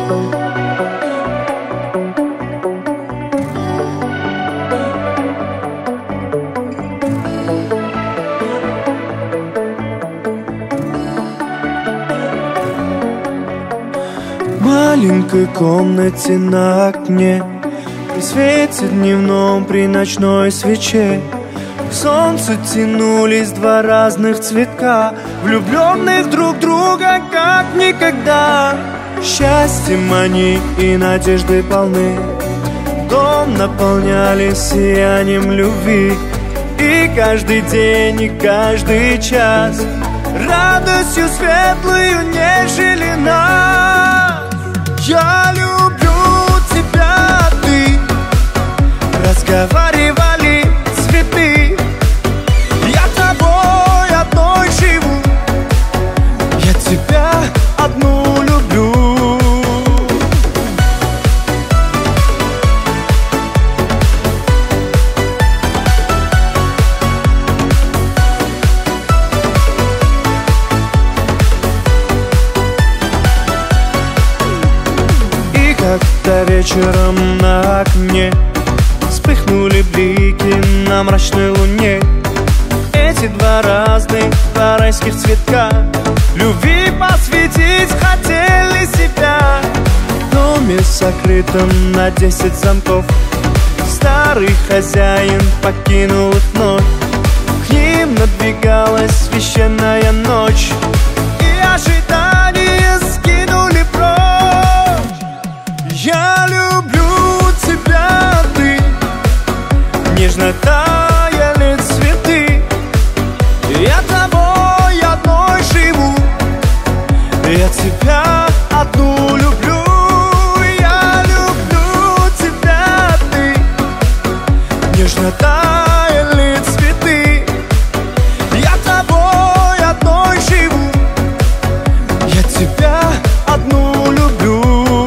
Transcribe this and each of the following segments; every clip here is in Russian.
В маленькой комнате на окне, при свете дневном, при ночной свече, к солнцу тянулись два разных цветка, влюбленных друг в друга как никогда. Счастьем они и надеждой полны, дом наполняли сиянием любви. И каждый день, и каждый час радостью светлую нежели нас. Я люблю тебя, ты, разговаривали цветы. Я тобой одной живу, я тебя одну люблю. Как-то вечером на окне вспыхнули блики на мрачной луне. Эти два разных, два райских цветка любви посвятить хотели себя. В доме сокрытом на 10 замков старый хозяин покинул их вновь. К ним надвигалась священная ночь, и ожидания скинули прочь. Я люблю тебя, ты, нежно таяли цветы. Я тобой одной живу, я тебя одну люблю. Я люблю тебя, ты, нежно таяли цветы. Я тобой одной живу, я тебя одну люблю.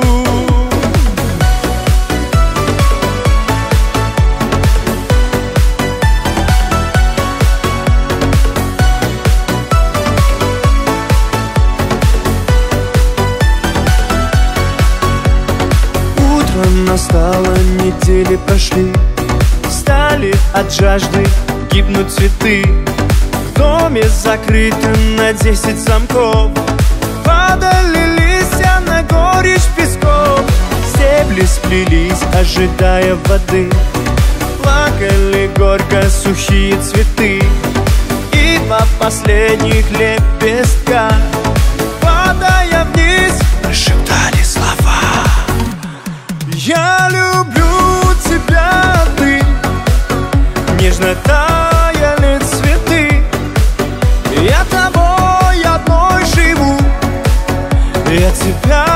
Настало, недели прошли, стали от жажды гибнуть цветы. В доме закрытым на 10 замков падали листья на горечь песков. Стебли сплелись, ожидая воды, плакали горько сухие цветы. И два последних лепестка, падая вниз, прошептали слова. Я люблю тебя, ты, нежно таяли цветы. Я тобой одной живу, я тебя